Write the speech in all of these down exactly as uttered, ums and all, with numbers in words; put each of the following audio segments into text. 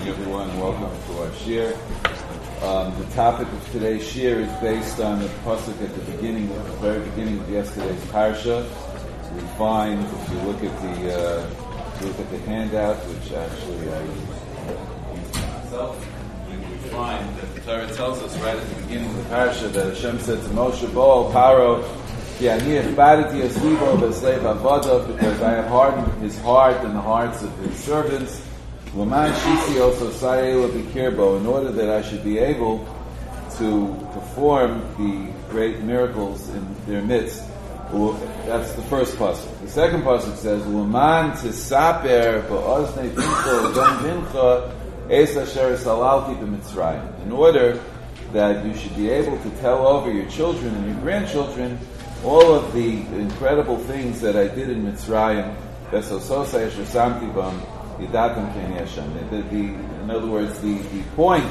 morning, everyone, and welcome to our shir. Um, the topic of today's shir is based on the pasuk at the beginning, at the very beginning of yesterday's parsha. We find, if you look at the uh, if you look at the handout, which actually I used myself, we find that the Torah tells us right at the beginning of the parsha that Hashem said to Moshe, "Bo Paro, ki ani echbadeti es libo b'sleiv avodav," because I have hardened his heart and the hearts of his servants. L'man shisi also sayela b'kirbo, in order that I should be able to perform the great miracles in their midst. That's the first pasuk. The second pasuk says, "L'man tisaper ba'oznei bincha ben bincha es asher salalti b'Mitzrayim," in order that you should be able to tell over your children and your grandchildren all of the incredible things that I did in Mitzrayim. Vesososai asher samti bam. The, the, in other words, the, the point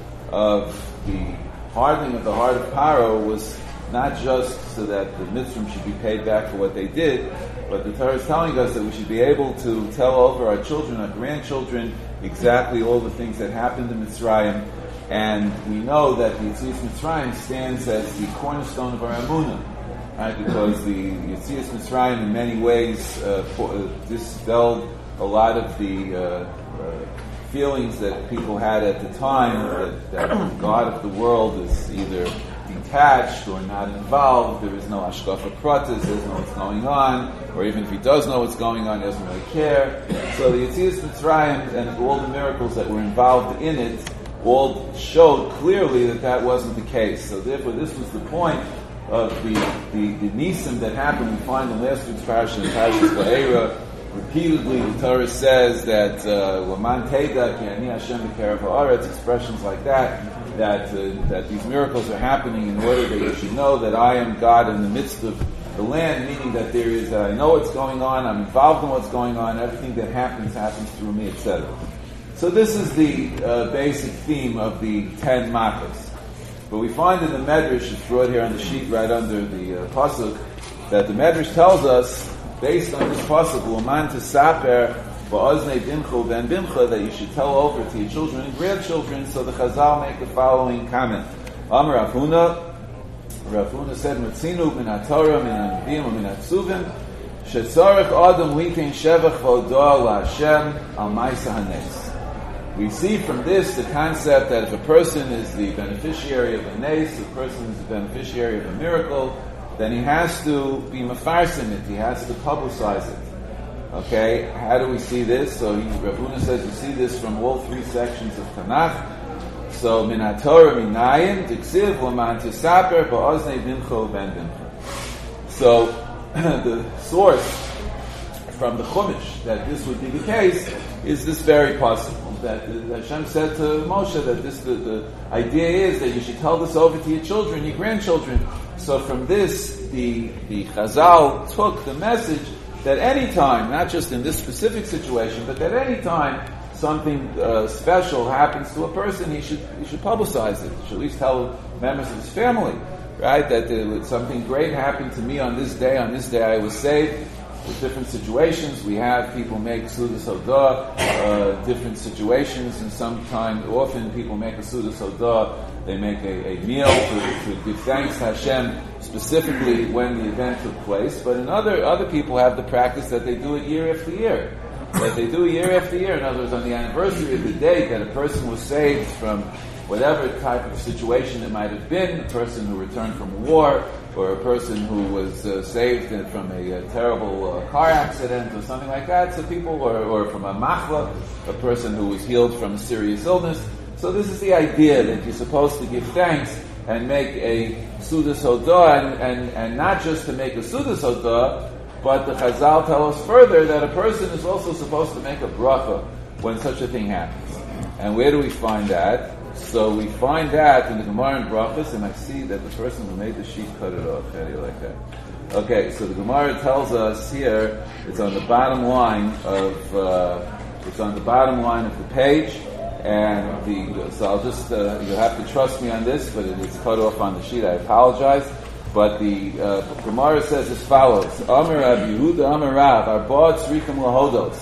of the hardening of the heart of Paro was not just so that the Mitzrayim should be paid back for what they did, but the Torah is telling us that we should be able to tell over our children, our grandchildren, exactly all the things that happened in Mitzrayim. And we know that the Yetzias Mitzrayim stands as the cornerstone of our Emunah, right? Because the Yetzias Mitzrayim in many ways uh, dispelled a lot of the uh, uh, feelings that people had at the time that, that the God of the world is either detached or not involved. There is no hashkafa pratis, he doesn't know what's going on, or even if he does know what's going on, he doesn't really care. So the Yetzias Mitzrayim and all the miracles that were involved in it all showed clearly that that wasn't the case. So therefore, this was the point of the the, the nisim that happened. We find in last week's parasha, in Parashas Va'era, repeatedly the Torah says that Laman Teda Ki Ani Hashem B'Kerev Ha'aretz, expressions like that, that uh, that these miracles are happening in order that you should know that I am God in the midst of the land, meaning that there is that I know what's going on, I'm involved in what's going on, everything that happens happens through me, et cetera. So this is the uh, basic theme of the ten makas. But we find in the Medrash, it's brought here on the sheet right under the uh, pasuk, that the Medrash tells us, based on this pasuk, "L'man tisaper ba'oznei bincha ben bincha," that you should tell over to your children and grandchildren. So the Chazal make the following comment. Amar Rav Huna, Rav Huna said, "Matzinu min haTorah, min hanbiim, min hatzuvim, shetzarich adam litin shevach v'odah laHashem al ma'aseh hanes." We see from this the concept that if a person is the beneficiary of a nes, a person is the beneficiary of a miracle, then he has to be mefarsim it, he has to publicize it. Okay, how do we see this? So he, Rav Huna says, you see this from all three sections of Tanakh. So, min haTorah minayin, tiksiv, l'man tisaper, ba'oznei bincha ben bincha. So, the source from the Chumash that this would be the case is this very possible. That uh, Hashem said to Moshe that this the, the idea is that you should tell this over to your children, your grandchildren. So from this, the the Chazal took the message that any time, not just in this specific situation, but that any time something uh, special happens to a person, he should he should publicize it. He should at least tell members of his family, right? That uh, something great happened to me on this day. On this day, I was saved. With different situations, we have people make Sudas Hodah, uh, different situations, and sometimes, often people make a Sudas Hodah, they make a, a meal to, to give thanks to Hashem, specifically when the event took place, but in other, other people have the practice that they do it year after year, that they do it year after year. In other words, on the anniversary of the day that a person was saved from whatever type of situation it might have been, a person who returned from war, or a person who was uh, saved from a, a terrible uh, car accident or something like that. So people, or, or from a machla, a person who was healed from a serious illness. So this is the idea that you're supposed to give thanks and make a Sudas Hodah, and, and, and not just to make a Sudas Hodah, but the Chazal tell us further that a person is also supposed to make a bracha when such a thing happens. And where do we find that? So we find that in the Gemara in Brachos, and I see that the person who made the sheet cut it off. How do you like that? Okay, so the Gemara tells us here, it's on the bottom line of, uh, it's on the bottom line of the page, and the, so I'll just, uh, you'll have to trust me on this, but it is cut off on the sheet, I apologize. But the uh, Gemara says as follows: Amar Rabbi Yehuda Amar Rav Arba Tzrikim Lahodos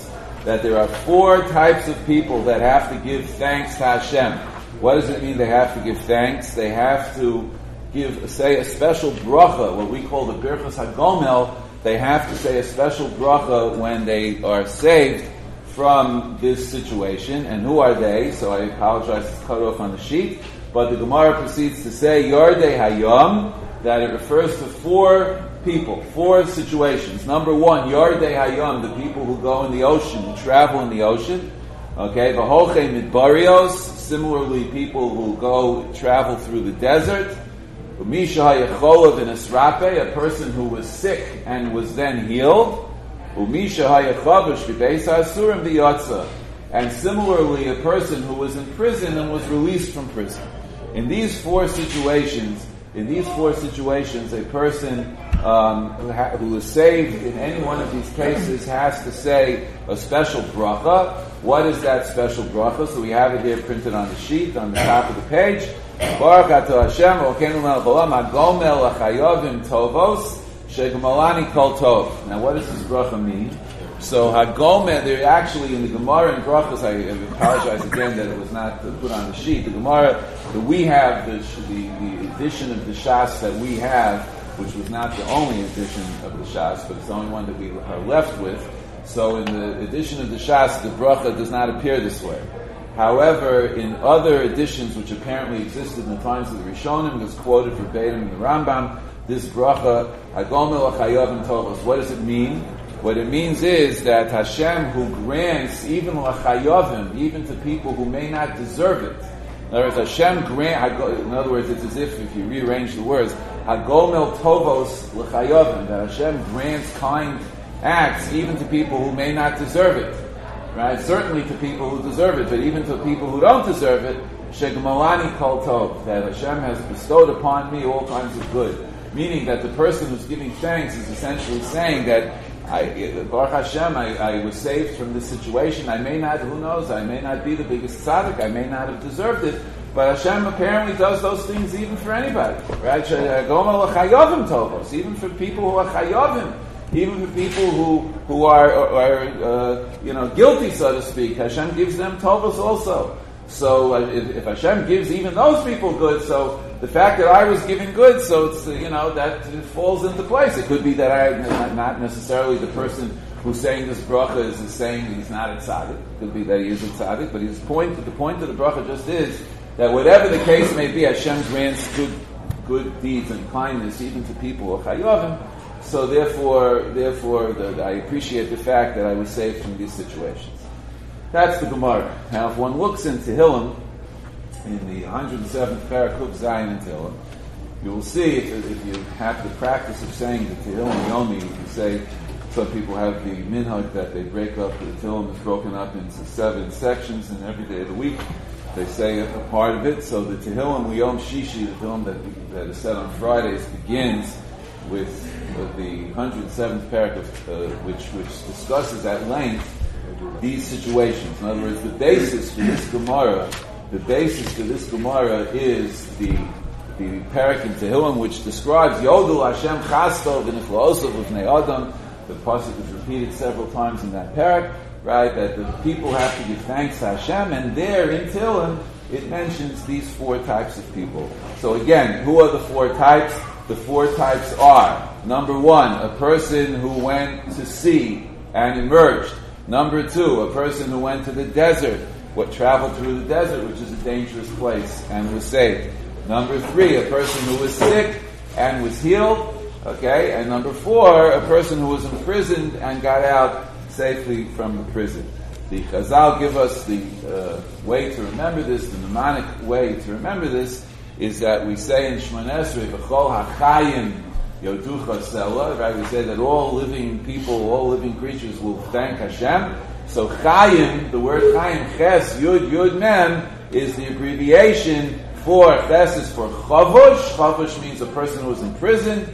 that there are four types of people that have to give thanks to Hashem. What does it mean they have to give thanks? They have to give, say, a special bracha, what we call the Birchas HaGomel. They have to say a special bracha when they are saved from this situation. And who are they? So I apologize, it's cut off on the sheet. But the Gemara proceeds to say, Yardei Hayom, that it refers to four people, four situations. Number one, Yardei Hayom, the people who go in the ocean, who travel in the ocean. Okay, V'hochei Midbarios, similarly people who go travel through the desert. Umisha Hayacholav in Esrape, a person who was sick and was then healed. Umisha Hayachavish V'beis HaAsurim V'yatza. And similarly, a person who was in prison and was released from prison. In these four situations, in these four situations, a person um, who, ha- who is saved in any one of these cases has to say a special bracha. What is that special bracha? So we have it here printed on the sheet, on the top of the page. Baruch atah Hashem, Elokeinu melech haolam, hagomel lachayovim tovos, shegemalani kol tov. Now what does this bracha mean? So Hagomel, they're actually in the Gemara and Brachos, I apologize again that it was not put on the sheet. The Gemara that we have, the, the, the edition of the Shas that we have, which was not the only edition of the Shas, but it's the only one that we are left with. So in the edition of the Shas, the Bracha does not appear this way. However, in other editions which apparently existed in the times of the Rishonim, it was quoted verbatim in the Rambam, this Bracha, Hagomel Achayovim Tovos. What does it mean? What it means is that Hashem, who grants even l'chayovim, even to people who may not deserve it. In other words, Hashem grant. In other words, it's as if if you rearrange the words, Hagomel tovos l'chayovim, that Hashem grants kind acts even to people who may not deserve it. Right? Certainly to people who deserve it, but even to people who don't deserve it, shegemalani kol tov, that Hashem has bestowed upon me all kinds of good. Meaning that the person who's giving thanks is essentially saying that I, Baruch Hashem, I, I was saved from this situation. I may not, who knows, I may not be the biggest tzaddik, I may not have deserved it, but Hashem apparently does those things even for anybody. Right? Even for people who are chayovim, even for people who, who are, are uh, you know, guilty, so to speak, Hashem gives them tovos also. So uh, if, if Hashem gives even those people good, so the fact that I was giving good, so it's, uh, you know, that falls into place. It could be that I, not necessarily the person who's saying this bracha is, is saying he's not a tzaddik. It could be that he is a tzaddik, but his point, the point of the bracha just is that whatever the case may be, Hashem grants good, good deeds and kindness even to people who are chayovim. So therefore, therefore, the, the, I appreciate the fact that I was saved from these situations. That's the Gemara. Now, if one looks in Tehillim, in the one hundred seventh Parakuk Zayin in Tehillim, you will see, if, if you have the practice of saying the Tehillim Yomi, you can say, some people have the minhag that they break up, the Tehillim is broken up into seven sections, and every day of the week they say a, a part of it. So the Tehillim Yom Shishi, the Tehillim that, that is said on Fridays, begins with uh, the one hundred seventh Parakuk, uh, which, which discusses at length these situations. In other words, the basis for this Gemara, the basis for this Gemara is the the parak in Tehillim, which describes Yodul Hashem Chasto v'niflaosav v'nei Adam. The pasuk is repeated several times in that parak, right? That the people have to give thanks to Hashem, and there in Tehillim it mentions these four types of people. So again, who are the four types? The four types are: number one, a person who went to sea and emerged. Number two, a person who went to the desert, what traveled through the desert, which is a dangerous place, and was saved. Number three, a person who was sick and was healed. Okay, and number four, a person who was imprisoned and got out safely from the prison. The Chazal give us the uh, way to remember this, the mnemonic way to remember this, is that we say in Shmoneh Esrei, V'chol hachayim Yoducha Sela, right? We say that all living people, all living creatures will thank Hashem. So Chayim, the word Chayim, Ches, Yud, Yud, Mem, is the abbreviation for, Ches is for Chavush. Chavush means a person who is imprisoned.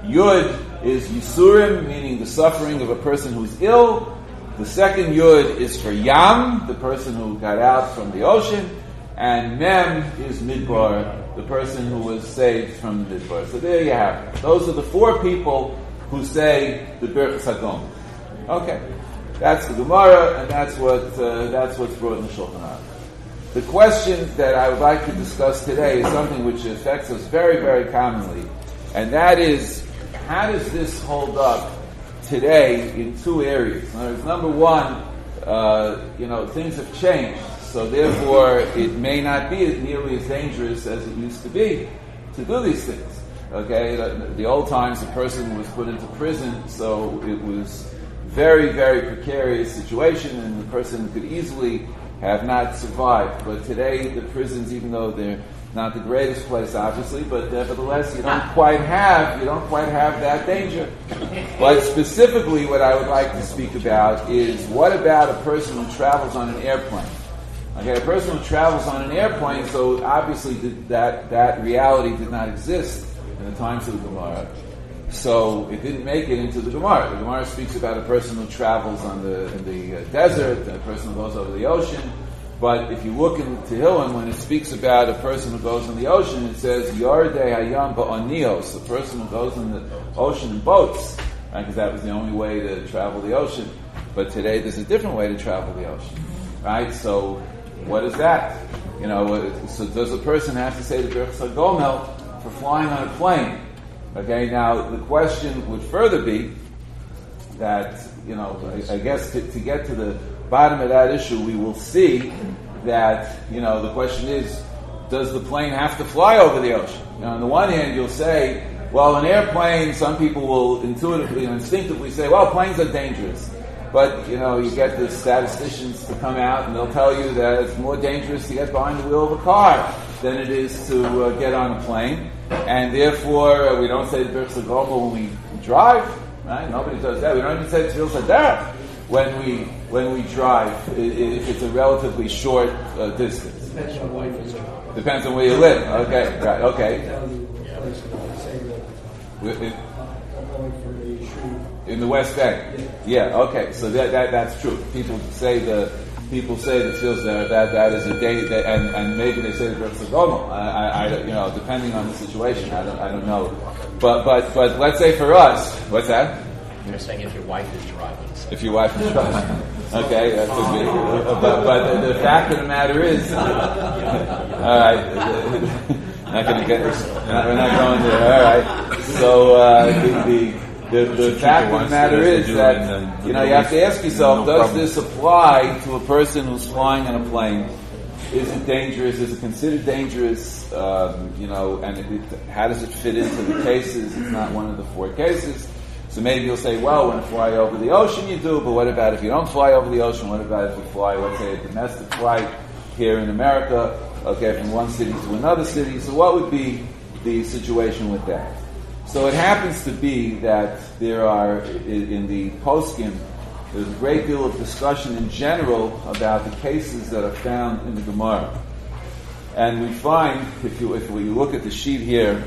Yud is Yisurim, meaning the suffering of a person who's ill. The second Yud is for Yam, the person who got out from the ocean. And Mem is Midbar, the person who was saved from the Midbar. So there you have it. Those are the four people who say the Birchas HaGomel. Okay. That's the Gemara, and that's what uh, that's what's brought in the Shulchan Aruch. The question that I would like to discuss today is something which affects us very, very commonly, and that is, how does this hold up today in two areas? In other words, number one, uh, you know, things have changed, so therefore it may not be nearly as dangerous as it used to be to do these things. Okay, the, the old times, a person was put into prison, so it was very, very precarious situation, and the person could easily have not survived. But today, the prisons, even though they're not the greatest place, obviously, but nevertheless, you don't quite have you don't quite have that danger. But specifically, what I would like to speak about is, what about a person who travels on an airplane? Okay, a person who travels on an airplane, so obviously that that reality did not exist in the times of the Gemara. So it didn't make it into the Gemara. The Gemara speaks about a person who travels on the in the uh, desert, a person who goes over the ocean. But if you look in Tehillim, when it speaks about a person who goes in the ocean, it says Yardei Hayam Ba'onios, the person who goes in the ocean in boats, right? Because that was the only way to travel the ocean. But today, there's a different way to travel the ocean, right? So what is that? You know, so does a person have to say the Birchas HaGomel for flying on a plane? Okay, now the question would further be that, you know, I, I guess to, to get to the bottom of that issue, we will see that, you know, the question is, does the plane have to fly over the ocean? You know, on the one hand, you'll say, well, an airplane, some people will intuitively and instinctively say, well, planes are dangerous. But, you know, you get the statisticians to come out and they'll tell you that it's more dangerous to get behind the wheel of a car than it is to uh, get on a plane. And therefore, uh, we don't say the Birchas HaGomel when we drive, right? Nobody does that. We don't even say the Tefillas HaDerech when we when we drive, if it's a relatively short uh, distance. Depends on where you live. Depends on where you live. Okay, right. Okay. In the West Bank. Yeah. Okay. So that that that's true. People say the. People say that feels that that that is a day that, and, and maybe they say the Birchas HaGomel. I, I, I, you know, depending on the situation, I don't, I don't know. But, but, but let's say for us, what's that? You're saying if your wife is driving. So. If your wife is driving, okay, that could be. But, but the, the fact of the matter is, all right, not going to get. We're not going there. All right. So uh, the. the The, the fact of the matter is that, you know, you have to ask yourself, does this apply to a person who's flying on a plane? Is it dangerous? Is it considered dangerous? Um, you know, and it, it, how does it fit into the cases? It's not one of the four cases. So maybe you'll say, well, when you fly over the ocean you do, but what about if you don't fly over the ocean? What about if you fly, let's say, a domestic flight here in America, okay, from one city to another city? So what would be the situation with that? So it happens to be that there are, in the poskim, there's a great deal of discussion in general about the cases that are found in the Gemara. And we find, if you if we look at the sheet here,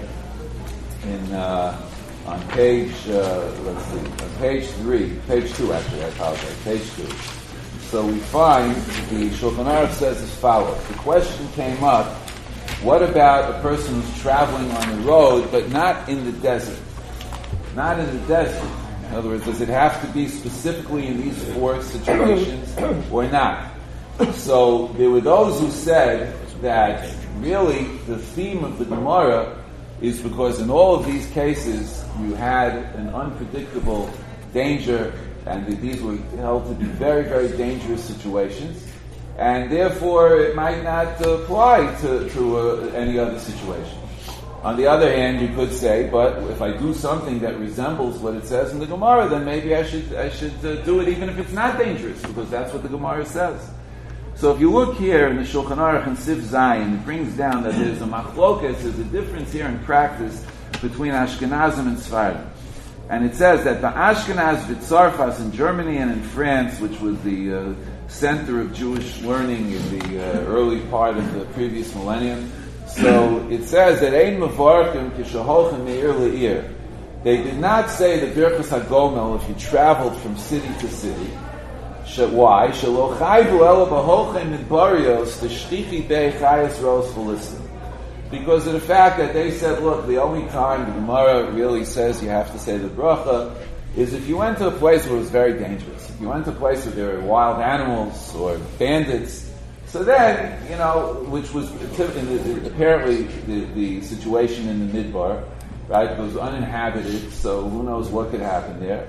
in uh, on page, uh, let's see, on page three, page two actually, I apologize, page two. So we find the Shulchan Aruch says as follows. The question came up, what about a person who's traveling on the road, but not in the desert? Not in the desert. In other words, does it have to be specifically in these four situations or not? So there were those who said that really the theme of the Gemara is because in all of these cases you had an unpredictable danger, and that these were held to be very, very dangerous situations. And therefore, it might not apply to, to uh, any other situation. On the other hand, you could say, but if I do something that resembles what it says in the Gemara, then maybe I should I should uh, do it even if it's not dangerous, because that's what the Gemara says. So if you look here in the Shulchan Aruch and Sif Zayin, it brings down that there's a machlokas, there's a difference here in practice between Ashkenazim and Sfardim. And it says that the Ashkenaz V'Tzarfas in Germany and in France, which was the uh, center of Jewish learning in the uh, early part of the previous millennium. So it says that Ein Mevarkim Kishaholchem Meir Le'ir. They did not say the Birchas HaGomel if you traveled from city to city. Why? Shelo Chayvu Ela B'Holchem Midbarios T'Shtichi Bei Chayas Ros V'Listim. Because of the fact that they said, look, the only time the Gemara really says you have to say the bracha is if you went to a place where it was very dangerous, if you went to a place where there were wild animals or bandits, so then, you know, which was in the, apparently the, the situation in the Midbar, right? It was uninhabited, so who knows what could happen there.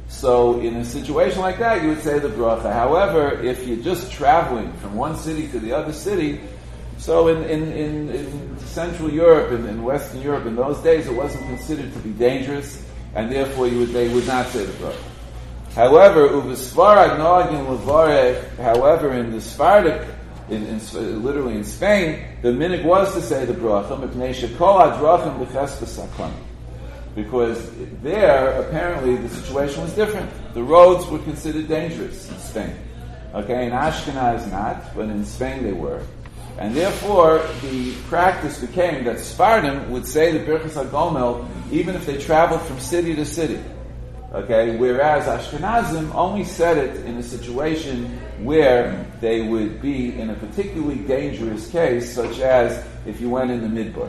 So in a situation like that, you would say the bracha. However, if you're just traveling from one city to the other city, so in, in, in, in Central Europe and in Western Europe in those days, it wasn't considered to be dangerous, and therefore you would, they would not say the bracha. However, uvesfarad noagin levarech. However, in the Sephardic, in, in, literally in Spain, the minhag was to say the bracha mipnei shekol hadrachim b'cheskas sakon. Because there, apparently, the situation was different. The roads were considered dangerous in Spain. Okay, in Ashkenaz not, but in Spain they were. And therefore, the practice became that Sephardim would say the Birchas HaGomel even if they traveled from city to city. Okay, whereas Ashkenazim only said it in a situation where they would be in a particularly dangerous case, such as if you went in the Midbar.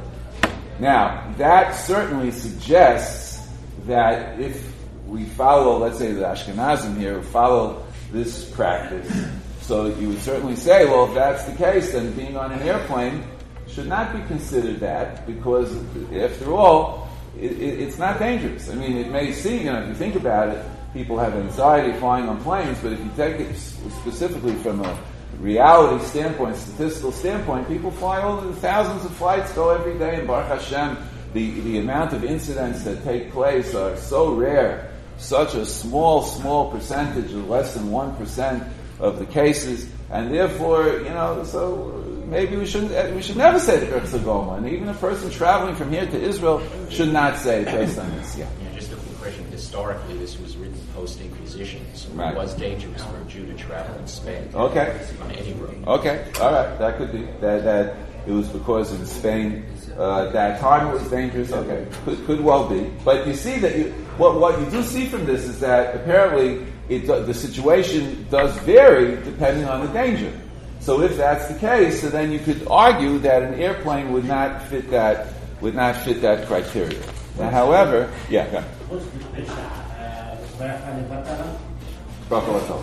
Now, that certainly suggests that if we follow, let's say the Ashkenazim here, follow this practice, so you would certainly say, well, if that's the case, then being on an airplane should not be considered that, because after all, it, it, it's not dangerous. I mean, it may seem, you know, if you think about it, people have anxiety flying on planes, but if you take it specifically from a reality standpoint, statistical standpoint, people fly all the thousands of flights go every day, and Baruch Hashem, the, the amount of incidents that take place are so rare, such a small, small percentage, of less than one percent of the cases, and therefore, you know, so maybe we shouldn't, we should never say the Birchas HaGomel, and even a person traveling from here to Israel should not say it based on this. Yeah. Yeah, just a quick question. Historically, this was written post-Inquisition, so right. It was dangerous for a Jew to travel in Spain. Okay. On any road. Okay, all right, that could be that. That it was because in Spain uh, at that time it was dangerous. Okay, could could well be. But you see that you, what what you do see from this is that apparently it the situation does vary depending on the danger. So if that's the case, so then you could argue that an airplane would not fit that would not fit that criteria. Now, however, yeah, go ahead. Bracha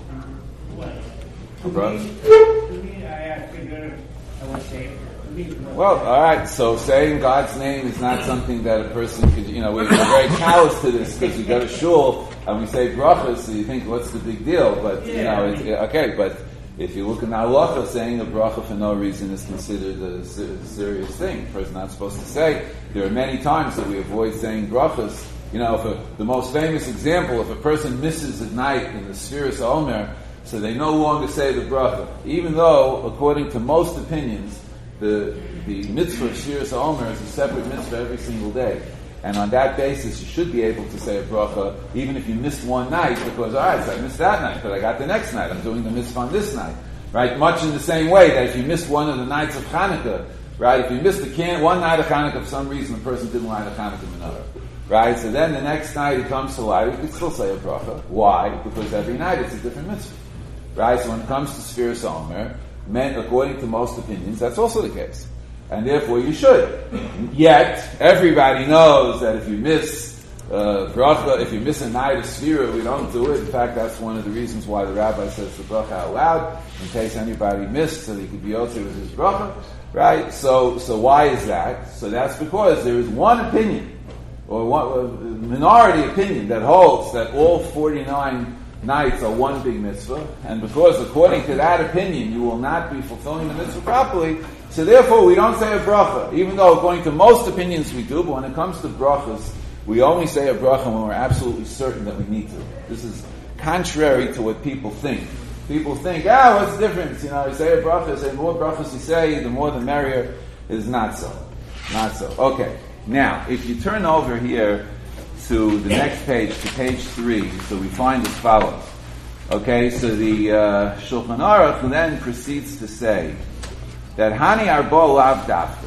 Well, all right. So saying God's name is not something that a person could, you know, we're very callous to this because we go to shul and we say brachas, so you think, what's the big deal? But you know, it's, okay. But if you look in the halacha, saying a bracha for no reason is considered a serious thing. A person's not supposed to say. There are many times that we avoid saying brachas. You know, if a, the most famous example, if a person misses at night in the Sfiras HaOmer, so they no longer say the bracha, even though, according to most opinions, the the mitzvah of Sfiras HaOmer is a separate mitzvah every single day. And on that basis, you should be able to say a bracha, even if you missed one night, because, all right, so I missed that night, but I got the next night. I'm doing the mitzvah on this night. Right? Much in the same way that if you missed one of the nights of Hanukkah, right? If you missed the can- one night of Hanukkah, for some reason the person didn't light a Hanukkah menorah. Right? So then the next night he comes to light, you could still say a bracha. Why? Because every night it's a different mitzvah. Right? So when it comes to Sfiras HaOmer, men, according to most opinions, that's also the case. And therefore you should. Yet, everybody knows that if you miss uh, bracha, if you miss a night of Sfira, we don't do it. In fact, that's one of the reasons why the rabbi says the bracha out loud, in case anybody missed, so he could be yotze with his bracha. Right? So, so why is that? So that's because there is one opinion, or one a minority opinion, that holds that all forty-nine nights are one big mitzvah, and because according to that opinion you will not be fulfilling the mitzvah properly, so therefore we don't say a bracha, even though according to most opinions we do, but when it comes to brachas, we only say a bracha when we're absolutely certain that we need to. This is contrary to what people think. People think, ah, what's the difference? You know, you say a bracha, say more brachas you say, the more the merrier. It is not so. Not so. Okay. Now, if you turn over here to the next page, to page three, so we find as follows. Okay, so the uh, Shulchan Aruch then proceeds to say that Hani Arbo Lav Dafka,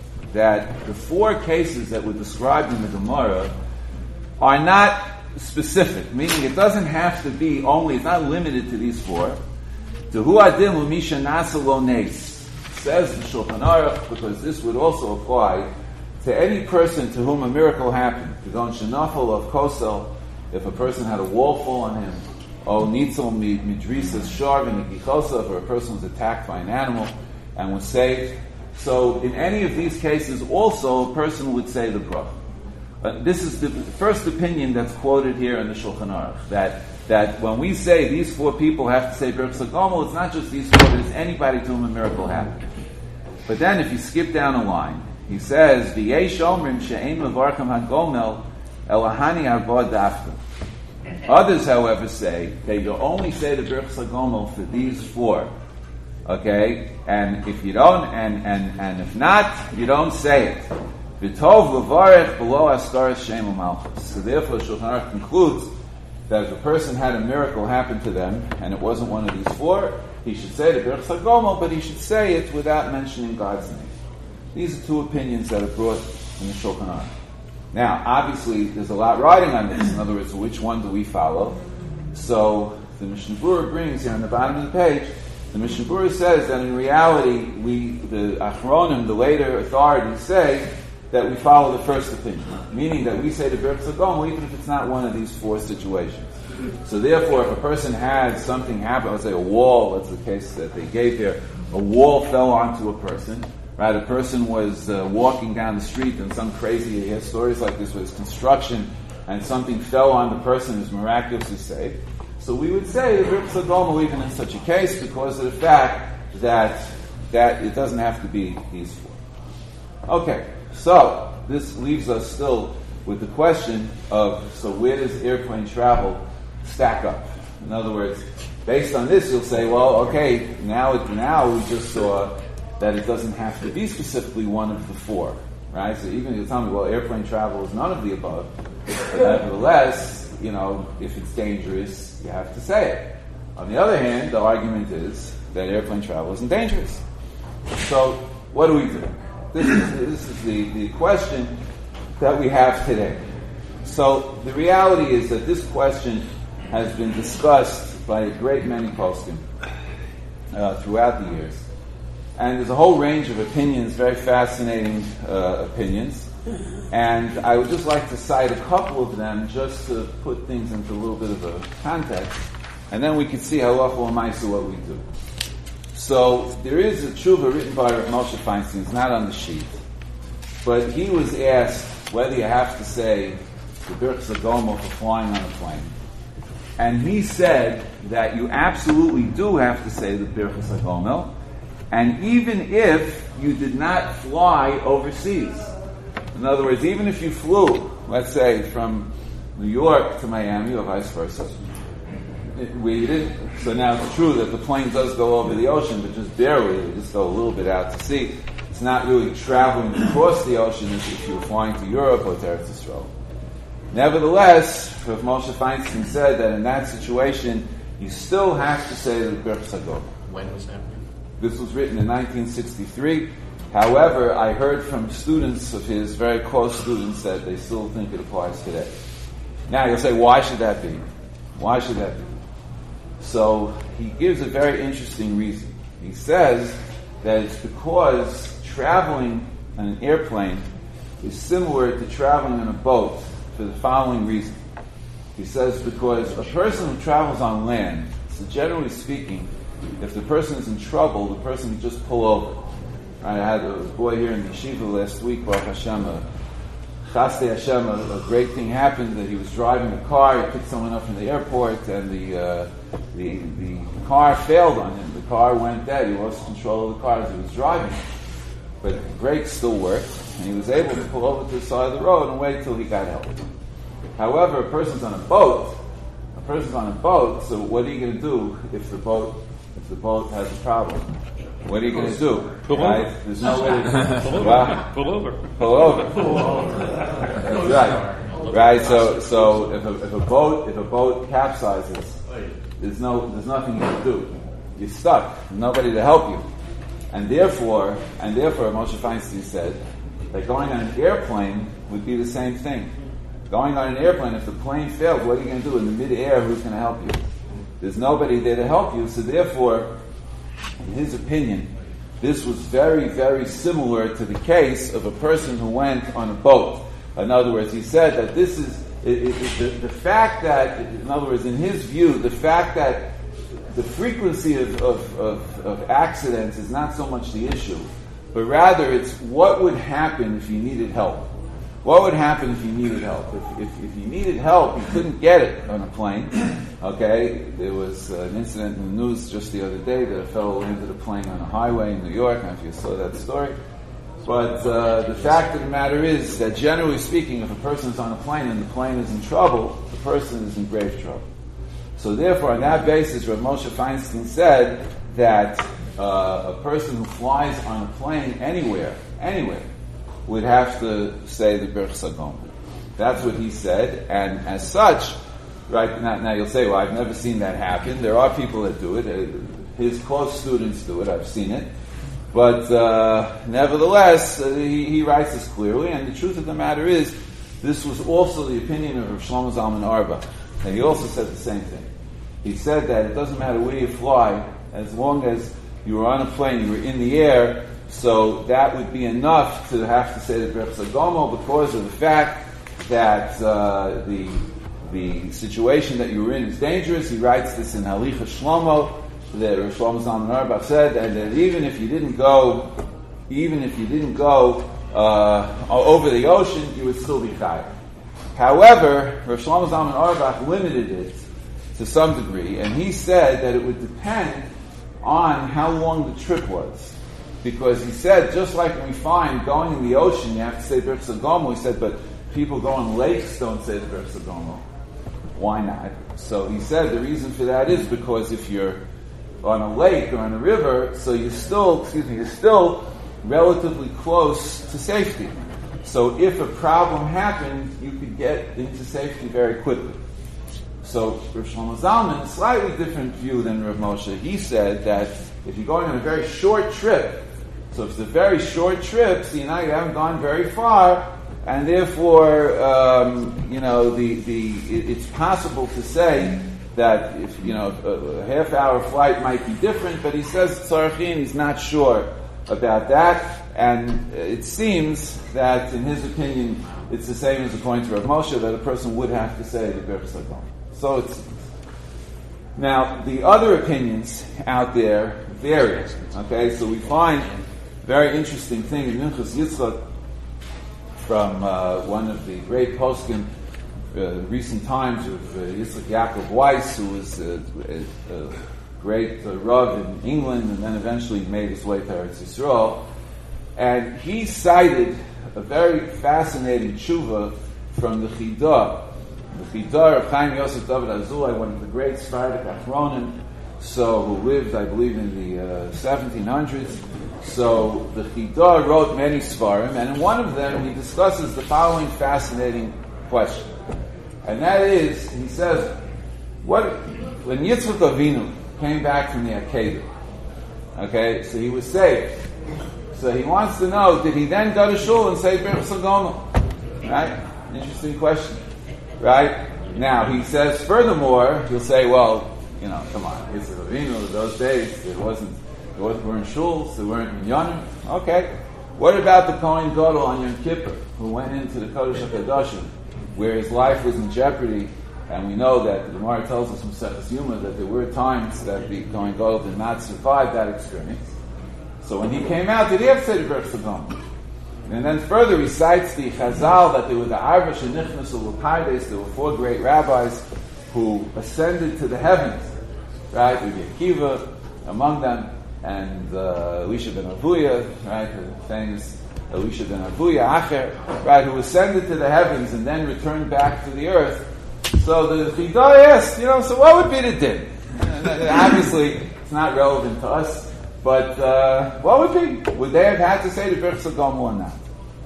that the four cases that were described in the Gemara are not specific, meaning it doesn't have to be only, it's not limited to these four. Tehu Adim Umisha Nasa Lo Nes, says the Shulchan Aruch, because this would also apply to any person to whom a miracle happened. Kidon Shenafel of Kosel, if a person had a wall fall on him, or nitzel midrisas sharvin ikichosav, or a person was attacked by an animal and was saved. So in any of these cases, also a person would say the bracha. Uh, this is the first opinion that's quoted here in the Shulchan Aruch, that that when we say these four people have to say Birchas HaGomel, it's not just these four, but it's anybody to whom a miracle happened. But then if you skip down a line, he says, V'yesh omrim she'ein mevarcham HaGomel elahani avad dafka. Others, however, say that you only say the Birchas HaGomel for these four. Okay? And if you don't, and, and, and if not, you don't say it. V'tov levarech below askaras shem u'malchus. So therefore, Shulchan Aruch concludes that if a person had a miracle happen to them, and it wasn't one of these four, he should say the Birchas HaGomel, but he should say it without mentioning God's name. These are two opinions that are brought in the Shulchan Aruch. Now, obviously, there's a lot riding on this. In other words, which one do we follow? So, the Mishnah Berurah brings here on the bottom of the page, the Mishnah Berurah says that in reality, we, the Achronim, the later authorities, say that we follow the first opinion, meaning that we say the Birchas HaGomel even if it's not one of these four situations. So therefore, if a person had something happen, let's say a wall, that's the case that they gave here, a wall fell onto a person, right? A person was uh, walking down the street and some crazy, you hear stories like this with construction, and something fell on the person who's miraculously saved. So we would say the Birchas HaGomel even in such a case because of the fact that that it doesn't have to be these four. Okay. So, this leaves us still with the question of, so where does airplane travel stack up? In other words, based on this, you'll say, well, okay, now it, now we just saw that it doesn't have to be specifically one of the four, right? So even if you tell me, well, airplane travel is none of the above, but nevertheless, you know, if it's dangerous, you have to say it. On the other hand, the argument is that airplane travel isn't dangerous. So, what do we do? This is, this is the, the question that we have today. So the reality is that this question has been discussed by a great many poskim uh, throughout the years. And there's a whole range of opinions, very fascinating uh, opinions. And I would just like to cite a couple of them just to put things into a little bit of a context. And then we can see how awful and ma'aser what we do. So there is a tshuva written by Moshe Feinstein. It's not on the sheet, but he was asked whether you have to say the Birchas HaGomel for flying on a plane, and he said that you absolutely do have to say the Birchas HaGomel, and even if you did not fly overseas. In other words, even if you flew, let's say from New York to Miami or vice versa. We didn't. So now it's true that the plane does go over the ocean, but just barely. They just go a little bit out to sea. It's not really traveling across the ocean as if you were flying to Europe or to Eretz Yisrael. Nevertheless, Rav Moshe Feinstein said that in that situation, you still have to say the Birchas HaGomel. When was that? This was written in nineteen sixty-three. However, I heard from students of his, very close students, that they still think it applies today. Now you'll say, why should that be? Why should that be? So he gives a very interesting reason. He says that it's because traveling on an airplane is similar to traveling on a boat for the following reason. He says because a person who travels on land, so generally speaking, if the person is in trouble, the person can just pull over. I had a boy here in the yeshiva last week, Baruch Hashem, a Chasdei Hashem, a, a great thing happened that he was driving a car, he picked someone up from the airport, and the, uh, the the car failed on him. The car went dead. He lost control of the car as he was driving. But the brakes still worked, and he was able to pull over to the side of the road and wait till he got help. However, a person's on a boat, a person's on a boat, so what are you going to do if the boat if the boat has a problem? What are you going to do? Pull right? over. There's no way to Pull over. Well, Pull over. Pull over. Pull over. That's right. Right. So, so if a, if a boat if a boat capsizes, there's no there's nothing you can do. You're stuck. There's nobody to help you, and therefore and therefore Moshe Feinstein said that going on an airplane would be the same thing. Going on an airplane, if the plane failed, what are you going to do in the midair? Who's going to help you? There's nobody there to help you. So therefore, in his opinion, this was very, very similar to the case of a person who went on a boat. In other words, he said that this is it, it, it, the, the fact that, in other words, in his view, the fact that the frequency of, of, of, of accidents is not so much the issue, but rather it's what would happen if you needed help. What would happen if you needed help? If, if, if you needed help, you couldn't get it on a plane. Okay, there was uh, an incident in the news just the other day that a fellow landed a plane on a highway in New York. I don't know if you saw that story. But uh, the fact of the matter is that generally speaking, if a person is on a plane and the plane is in trouble, the person is in grave trouble. So therefore, on that basis, Rav Moshe Feinstein said that uh, a person who flies on a plane anywhere, anywhere, would have to say the Birch Sagom. That's what he said, and as such, right now, now you'll say, well, I've never seen that happen. There are people that do it. Uh, his close students do it. I've seen it. But uh, nevertheless, uh, he, he writes this clearly, and the truth of the matter is, this was also the opinion of Rav Shlomo Zalman Auerbach. And he also said the same thing. He said that it doesn't matter where you fly, as long as you were on a plane, you were in the air, so that would be enough to have to say the Birch Sagomo because of the fact that uh, the the situation that you were in is dangerous. He writes this in Halicha Shlomo, that Rav Shlomo Zalman Auerbach said, and that even if you didn't go, even if you didn't go uh, over the ocean, you would still be chayav. However, Rav Shlomo Zalman Auerbach limited it to some degree, and he said that it would depend on how long the trip was. Because he said, just like we find going in the ocean, you have to say Birch Sagomo, he said, but people go on lakes don't say the Birch Sagomo. Why not? So he said the reason for that is because if you're on a lake or on a river, so you're still, excuse me, you're still relatively close to safety. So if a problem happened, you could get into safety very quickly. So Rav Shlomo Zalman, slightly different view than Rav Moshe. He said that if you're going on a very short trip, so if it's a very short trip, so you know you haven't gone very far, and therefore, um, you know, the the it, it's possible to say that if you know a, a half-hour flight might be different, but he says Tzarachin, he's not sure about that, and it seems that in his opinion, it's the same as according to Rav Moshe that a person would have to say the Birch Sagon. So it's now the other opinions out there vary. Okay, so we find a very interesting thing in Minchas Yitzchak from uh, one of the great poskim, uh, recent times of uh, Yitzchak Yaakov Weiss, who was uh, a, a great uh, Rav in England and then eventually made his way to Eretz Yisrael. And he cited a very fascinating tshuva from the Chidah. The Chidah of Chaim Yosef David Azulai, one of the great Sephardic Achronim, so who lived, I believe, in the uh, seventeen hundreds. So the Chidah wrote many Svarim, and in one of them he discusses the following fascinating question. And that is, he says, what when Yitzchak Avinu came back from the Akedah, okay, so he was saved. So he wants to know, did he then go to shul and say Birch Sagomo? Right? Interesting question. Right? Now, he says, furthermore, he'll say, well, you know, come on, Yitzchak Avinu, in those days, it wasn't, there weren't shuls, there weren't minyanim. Okay. What about the Kohen Gadol on Yom Kippur, who went into the Kodesh HaKadoshim, where his life was in jeopardy, and we know that the Gemara tells us from Seches Yuma that there were times that the Kohen Gadol did not survive that experience. So when he came out, did he have to say the Birch Sagomo? And then further, he cites the Chazal that there were the Arba Shenichnas U'Lepaides, there were four great rabbis who ascended to the heavens, right? Rabbi Akiva among them, and uh, Elisha ben Avuya, right? The famous Elisha ben Avuya, Acher, right? Who ascended to the heavens and then returned back to the earth. So the Chidah asked, you know, so what would be the din? Obviously, it's not relevant to us. But uh, what would be? Would they have had to say the Birch Sagomo or not?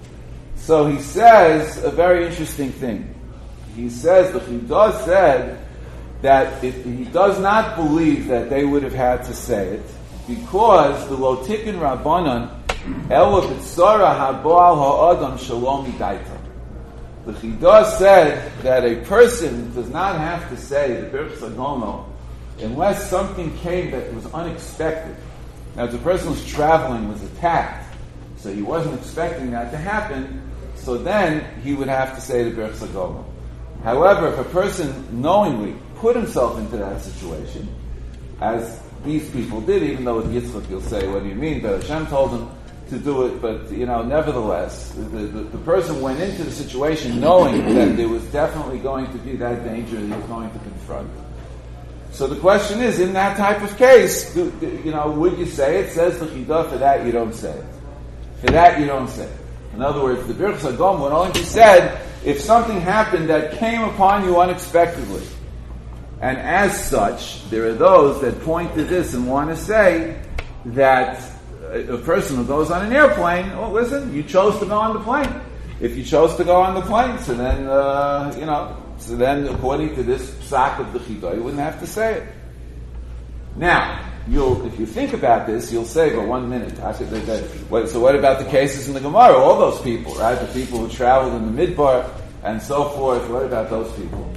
So he says a very interesting thing. He says, the Chidah said that it, he does not believe that they would have had to say it because the Lotikin Rabbanon Ela B'tzara Haboal Ha'adam Shalom Midaita. The Chidah said that a person does not have to say the Birch Sagomo unless something came that was unexpected. Now, if the person was traveling, was attacked, so he wasn't expecting that to happen, so then he would have to say the Birch Sagomo. However, if a person knowingly put himself into that situation, as these people did, even though with Yitzchak you'll say, what do you mean? But Hashem told him to do it, but you know, nevertheless, the, the, the person went into the situation knowing that there was definitely going to be that danger that he was going to confront. So the question is, in that type of case, do, do, you know, would you say it? Says the Chidah, for that you don't say it. For that you don't say it. In other words, the Birchas Hagom would only be said if something happened that came upon you unexpectedly. And as such, there are those that point to this and want to say that a person who goes on an airplane, well, listen, you chose to go on the plane. If you chose to go on the plane, so then, uh, you know, so then according to this psak of the Chidah, you wouldn't have to say it. Now, you'll, if you think about this, you'll say, but one minute, how could they, they, what, so what about the cases in the Gemara? All those people, right? The people who traveled in the Midbar and so forth, what about those people?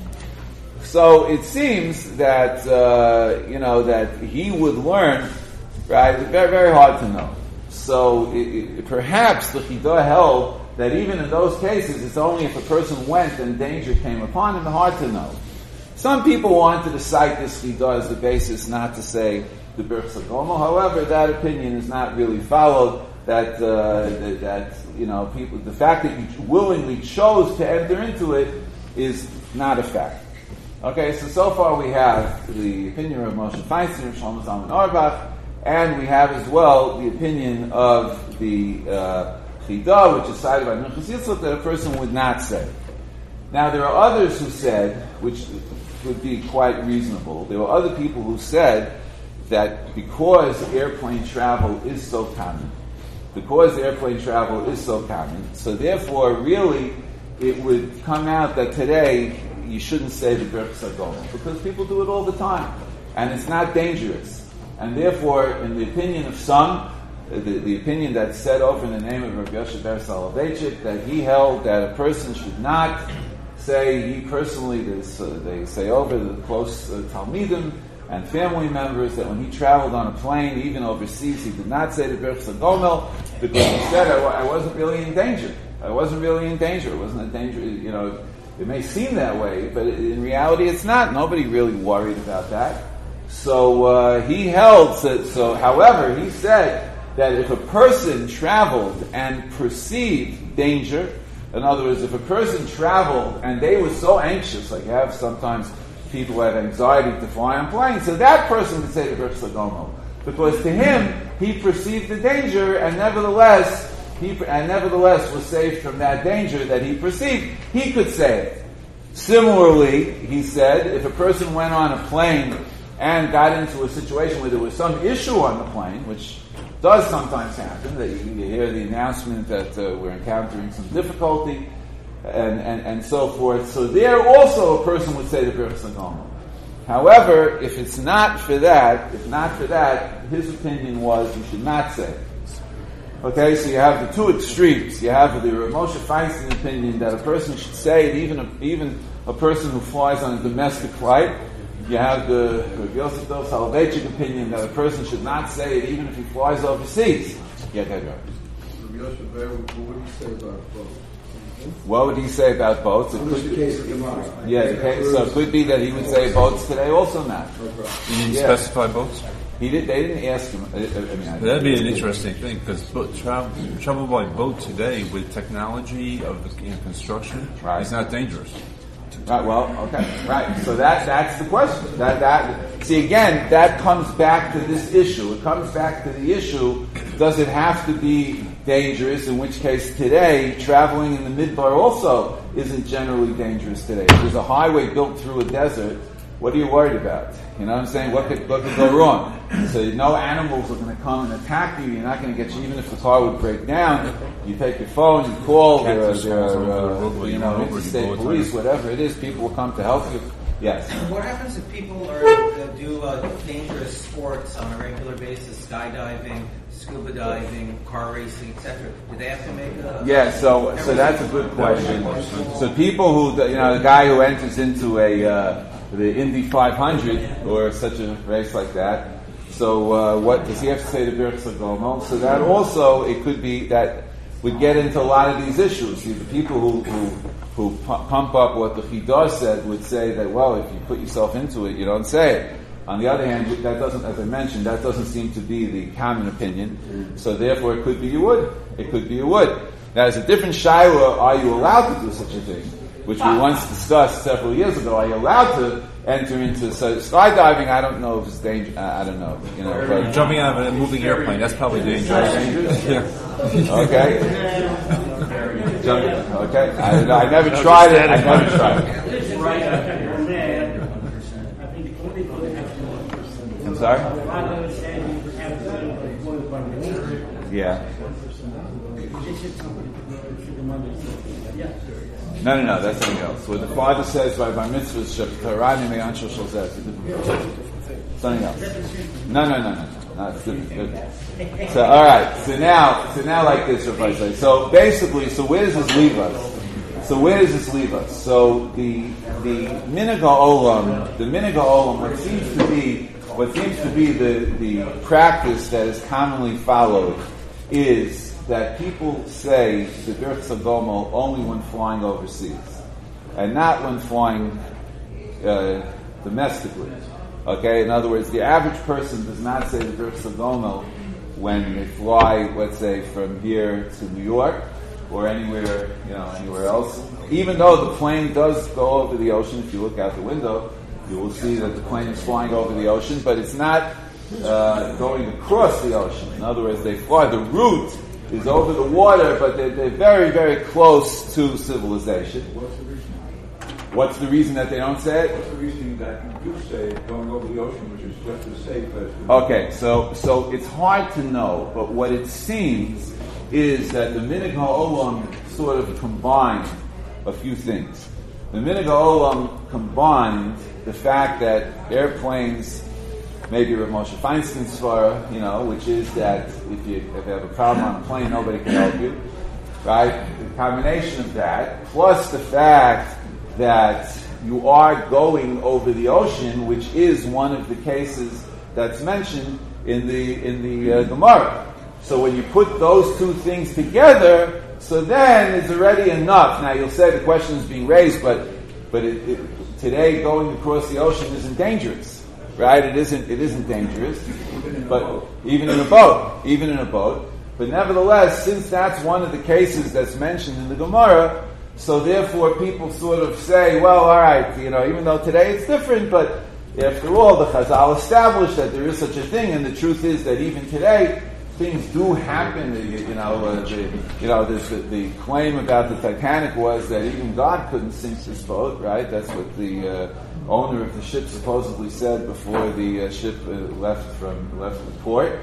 So it seems that, uh, you know, that he would learn, right? It's very, very hard to know. So it, it, perhaps the Chidah held that even in those cases, it's only if a person went and danger came upon him, hard to know. Some people wanted to cite this Chidah as the basis not to say the Birchas Hagomo. However, that opinion is not really followed. That, uh, that, that, you know, people, the fact that you willingly chose to enter into it is not a fact. Okay, so so far we have the opinion of Moshe Feinstein, of Shlomo Zalman Auerbach, and we have as well the opinion of the uh, Chidah, which is cited by Minchas Yitzchak, that a person would not say. Now there are others who said, which would be quite reasonable, there were other people who said that because airplane travel is so common, because airplane travel is so common, so therefore really it would come out that today you shouldn't say the Birchas Hagomo, because people do it all the time, and it's not dangerous. And therefore, in the opinion of some, the, the opinion that's said over in the name of Rabbi Yoshe Ber Soloveitchik, that he held that a person should not say, he personally, they, uh, they say over the close uh, Talmidim and family members, that when he traveled on a plane, even overseas, he did not say the Birchas Hagomo, because he said, I, I wasn't really in danger. I wasn't really in danger. It wasn't a danger, you know. It may seem that way, but in reality it's not. Nobody really worried about that. So uh, he held, so, so however, he said that if a person traveled and perceived danger, in other words, if a person traveled and they were so anxious, like you have sometimes people who have anxiety to fly on planes, so that person would say the Birchas Hagomo. Because to him, he perceived the danger and nevertheless, He, and nevertheless was saved from that danger that he perceived. He could say it. Similarly, he said, if a person went on a plane and got into a situation where there was some issue on the plane, which does sometimes happen, that you, you hear the announcement that uh, we're encountering some difficulty, and, and, and so forth. So there also a person would say the Birchas Hagomo. However, if it's not for that, if not for that, his opinion was you should not say it. Okay, so you have the two extremes. You have the Rav Moshe Feinstein opinion that a person should say it, even a, even a person who flies on a domestic flight. You have the Rav Yosef Dov Soloveitchik opinion that a person should not say it even if he flies overseas. Yeah, go ahead. What would he say about boats? It could be, yeah, okay, so it could be that he would say boats today also not. You didn't yeah. specify boats? He did. They didn't ask him. I, I mean, I That'd be an interesting thing because travel, travel by boat today with technology of you know, construction right. is not dangerous. Right. Well, okay. Right. So that that's the question. That that see again that comes back to this issue. It comes back to the issue: does it have to be dangerous? In which case, today traveling in the Midbar also isn't generally dangerous today. If there's a highway built through a desert, what are you worried about? You know what I'm saying? What could, what could go wrong? So no animals are going to come and attack you. You're not going to get you, even if the car would break down. You take your phone, you call, there are, there are uh, you know, interstate police, whatever it is, people will come to help you. Yes? What happens if people are uh, do uh, dangerous sports on a regular basis, skydiving, scuba diving, car racing, et cetera? Do they have to make a... Yeah, so so that's a good question. So people who, you know, the guy who enters into a... Uh, the Indy five hundred or such a race like that. So uh, what does he have to say to Birchas Hagomo? So that also, it could be that would get into a lot of these issues. See, the people who, who who pu- pump up what the Chidah said would say that, well, if you put yourself into it, you don't say it. On the other hand, that doesn't, as I mentioned, that doesn't seem to be the common opinion. So therefore, it could be you would. It could be you would. Now, there's a different shaila, are you allowed to do such a thing? Which we once discussed several years ago. Are you allowed to enter into so skydiving? I don't know if it's dangerous. I, I don't know. You know, but Jumping out of a moving airplane, that's probably dangerous. dangerous? Yeah. Okay. Jumping, okay. I, I never tried it. I never tried it. I'm sorry? Yeah. No, no, no, that's something else. What the father says by Bar Mitzvah is something else. No, no, no, no, no, it's different. So, all right. So now, so now, like this, Rabbi say. So basically, so where does this leave us? So where does this leave us? So the the minhag ha'olam, the minhag ha'olam, what seems to be what seems to be the the practice that is commonly followed is that people say the Birchas HaGomel only when flying overseas, and not when flying uh, domestically. Okay, in other words, the average person does not say the Birchas HaGomel when they fly, let's say, from here to New York or anywhere, you know, anywhere else. Even though the plane does go over the ocean, if you look out the window, you will see that the plane is flying over the ocean, but it's not uh, going across the ocean. In other words, they fly. The route is over the water, but they're, they're very, very close to civilization. What's the reason? What's the reason that they don't say it? What's the reason that you do say it going over the ocean, which is just as safe as... Okay, so so it's hard to know, but what it seems is that the minhag ha'olam sort of combined a few things. The minhag ha'olam combined the fact that airplanes, maybe Rav Moshe Feinstein's svara, you know, which is that if you, if you have a problem on a plane, nobody can help you, right? The combination of that, plus the fact that you are going over the ocean, which is one of the cases that's mentioned in the in the uh, Gemara. So when you put those two things together, so then it's already enough. Now you'll say the question is being raised, but but it, it, today going across the ocean isn't dangerous. Right? It isn't. It isn't dangerous, but even in a boat, even in a boat. But nevertheless, since that's one of the cases that's mentioned in the Gemara, so therefore people sort of say, well, all right, you know, even though today it's different, but after all, the Chazal established that there is such a thing, and the truth is that even today things do happen. You, you know, uh, the, you know, the, the claim about the Titanic was that even God couldn't sink this boat, right? That's what the uh, owner of the ship supposedly said before the uh, ship uh, left from left the port.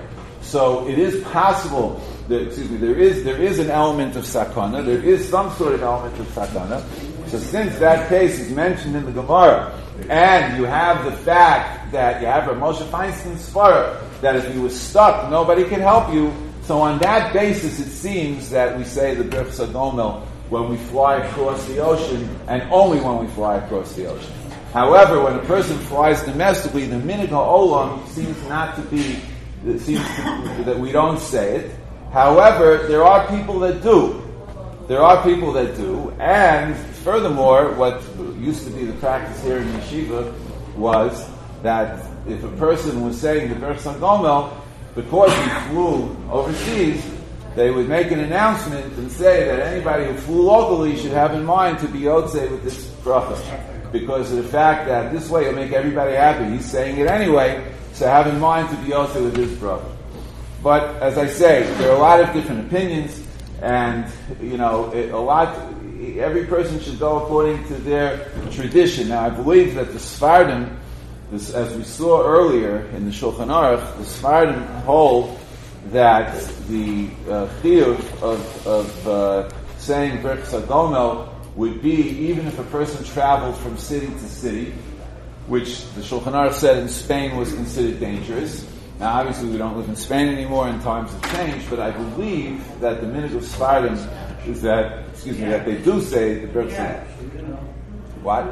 So it is possible that, excuse me, there is there is an element of sakana. There is some sort of element of sakana. So since that case is mentioned in the Gemara, and you have the fact that you have a Moshe Feinstein's svara that if you were stuck, nobody can help you. So on that basis, it seems that we say the Birchas HaGomel when we fly across the ocean, and only when we fly across the ocean. However, when a person flies domestically, the minhag ha'olam seems not to be, it seems to, that we don't say it. However, there are people that do. There are people that do. And furthermore, what used to be the practice here in Yeshiva was that if a person was saying the Birchas HaGomel, because he flew overseas, they would make an announcement and say that anybody who flew locally should have in mind to be yotzei with this bracha, because of the fact that this way it'll make everybody happy. He's saying it anyway, so have in mind to be yotzei with this bracha. But as I say, there are a lot of different opinions, and you know, it, a lot. Every person should go according to their tradition. Now, I believe that the Sfardim, this, as we saw earlier in the Shulchan Aruch, the Sfardim hold that the uh, chiyuv of, of uh, saying Birchas HaGomel would be even if a person traveled from city to city, which the Shulchan Aruch said in Spain was considered dangerous. Now, obviously, we don't live in Spain anymore, and times have changed, but I believe that the minhag of Sfardim is that, excuse me, that they do say the Birchas HaGomel. What?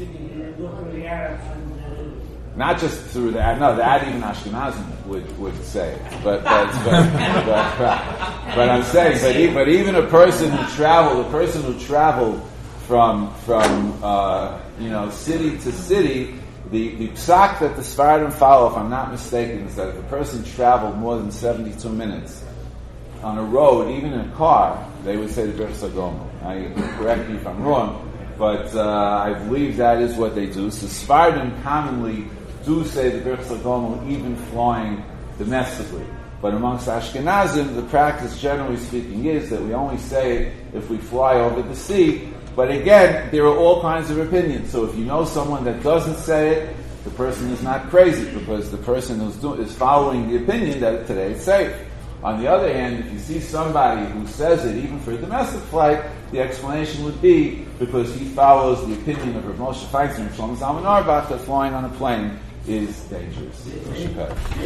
Not just through the no, the even Ashkenazim would, would say it, but but but, but, but, but I'm saying, but, but even a person who traveled, a person who traveled from from uh, you know city to city. The the psak that the Sfaradim follow, if I'm not mistaken, is that if a person traveled more than seventy-two minutes on a road, even in a car, they would say the Birchas HaGomel. I correct me if I'm wrong, but uh, I believe that is what they do. So Sfaradim commonly do say the Birchas HaGomel even flying domestically. But amongst Ashkenazim, the practice, generally speaking, is that we only say it if we fly over the sea. But again, there are all kinds of opinions. So if you know someone that doesn't say it, the person is not crazy, because the person who's do, is following the opinion that today it's safe. On the other hand, if you see somebody who says it even for a domestic flight, the explanation would be because he follows the opinion of Rav Moshe Feinstein and Shlomo Zalman Auerbach that flying on a plane is dangerous.